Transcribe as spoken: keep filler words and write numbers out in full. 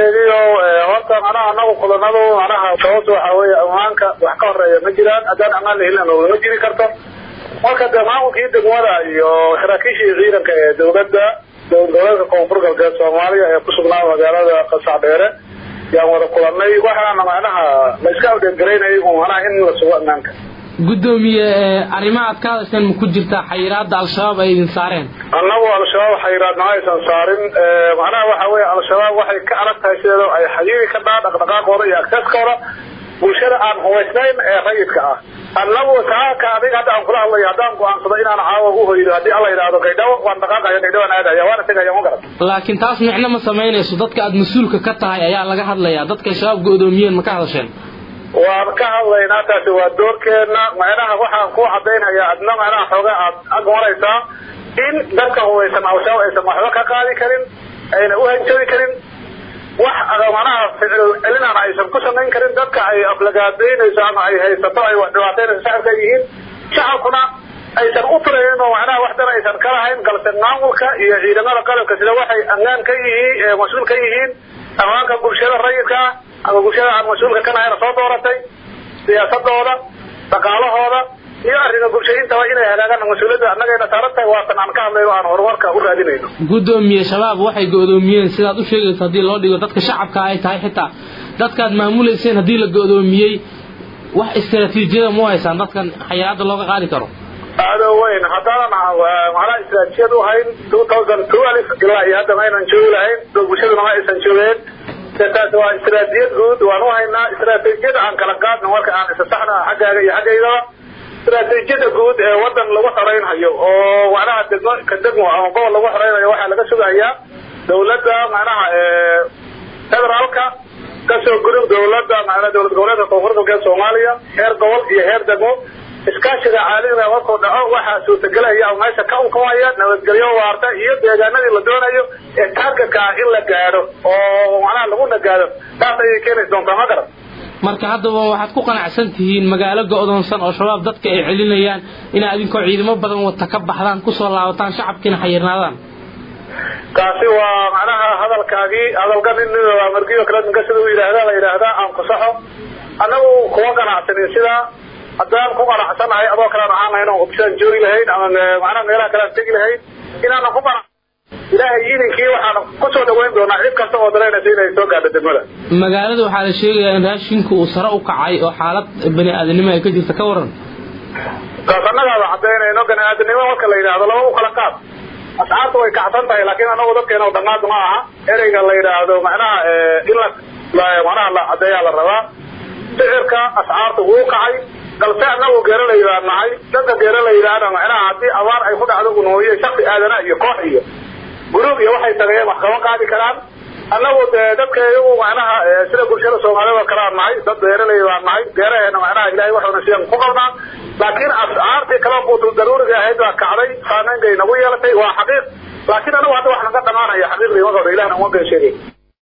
sheegayo horta macnaha anagu qodanadu macnaha sababta waxa weeye amaanka wax ka horeeya ma jiraan haddaan amaan la helin oo ma jiri karto marka maamulkii degmada iyo saraakiishii ciidanka ee dowladda dowladda koonfur galbeed Soomaaliya ee ku sugnaa magaalada Qasaadheere yaan wada kulanay waxaana macnaha la iska awdeegareynay oo macnaha in la sugo amaanka gudoomiye arimaha ka hadashan ku jirta xayiraadda al-shabaab ay idin saareen annagu al-shabaab xayiraad ma aysan saarin macnaha waxa weeye al-shabaab waxay ka aragtahay sidoo ay xayiiri ka dhaqdhaqaaqooda iyo aktaskooda bulshada aan hubaysnayn ee rayidka ah annagu taaka adiga hadda aan kula hadlayo haddaan go'aansado inaan caawa u hoydo haddii alla yiraahdo gaydhawo waan dhaqaaqayo gaydhawo aan aadaya waana tagaya ma garan laakiin taas micno ma sameynayso dadka aad mas'uulka ka tahay ayaa laga hadlayaa dadka shabaab go'doomiyeen ma ka hadasheen waan ka hadlaynaa taasi waa doorkeena macnaha waxaan ku cadeynayaa adna macnaha xoogaa aad ag maraysaa in dadka hubaysan al-shabaab aysan waxba ka qaadi karin ayna u hanjabi karin wax macnaha ficil celinaan aysan ku samayn karin dadka ay aflagaadeynayso ama ay haysato ay dhibaataynayso shacabka yihiin shacabkuna aysan u tirayn oo macnaha wax dan aysan ka lahayn galsan maamulka iyo ciidamada qalabka sida waxay ammaan ka yihiin mas-uul ka yihiin ammaanka bulshada rayidka ama bulshada aan mas-uulka ka nahayna soo dooratay siyaasadooda dhaqaalahooda iyo arriga bulshooyinta waa inay hagaagaan mas-uuliyadda annagayna saaran tahay waatan aan ka hadlayno aan horumarka u raadinayno gudoomiye shabaab waxay go'doomiyeen sidaad u sheegayso haddii loo dhigo dadka shacabka ay tahay xitaa dadkaad maamulayseen haddii la go'doomiyey wax istiraatiijiyada ma haysaan dadkan xayiraadda looga qaadi karo aado weyn haddaanan macnaha istiraatiijiyad u hayn two thousand twelve ilaa iyo hadda ma aynan joogi lahayn bulshaduna ma aysan joogeen taas waa istiraatiijiyad guud waan u haynaa istiraatiijiyada aan kala qaadno marka aan isa saxna xaggaaga iyo xaggaydaba istiraatiijiyada guud ee wadan lagu xoreynhayo oo macnaha degmo ka degmo ama gobol lagu xoreynayo waxaa laga sugayaa dowladda macnaha federaalka kasoo gudub dowladda macnaha dowlad goboleedka koonfur galbeed Soomaaliya heer gobol iyo heer degmo iskaashiga caalamiga markuu dhaco waxaa suurtagelaya ama meesha ka unkamaya nabadgelyo waarta iyo deegaanadii la doonayo ee taargetka in la gaadho oo macnaha lagu nagaado taas ayay keenaysa doontaa ma garan marka haddaba waxaad ku qanacsan tihiin magaalo go'doonsan oo shabaab dadka ay celinayaan in adinkoo ciidamo badan wata ka baxdaan ku soo laabataan shacabkiina xayirnaadaan taasi waa macnaha hadalkaagii hadalkan in markiyo kala ninka sida uu yiraahdo la yiraahdo aan ku saxo anagu kuma qanacsanin sida haddaan ku qanacsanahay adoo kale aan ahayn oo option joogi lahayn ama macnaha meelaha kale tagi lahayn inaan ku qanac ilaahay idinkii waxaan ku soo dhaweyn doonaa cid kasta oo dareynaysa inay soo gaadho degmada magaalada waxaa la sheegayaa in raashinku uu sare u kacay oo xaalad bani aadanimo ay ka jirto ka waran taas annagaaba cadaynayno bani aadanimo marka la yidhaahdo laba u kala qaad asxaabtu way kacsan tahay laakiin anagu dadkeena oo dhammaad ma aha ereyga la yidhaahdo macnaha in la macnaha la cadeeyaa la rabaa sicirka asxaabtu wuu kacay galse anagu geeralay baan nahay dadka geeralay baana macnaha haddii abaar ay ku dhacdo unooye shaksi aadana iyo koox iyo guruub iyo waxay tagayeen wax kama qaadi karaan annagu dadka iyagu macnaha sida bulshada Soomaalida kala nahay dad geeralay baan nahay geeraheena macnaha ilaahay wuxuuna siiyay ku qabnaa laakiin asxaabtii kala quutul daruuriga ahayd waa kacday saamayn ay nagu yeelatay waa xaqiiq laakiin anagu hadda wax naga dhamaanaya xaqiiqdii wada ilaahna uma geesheeyay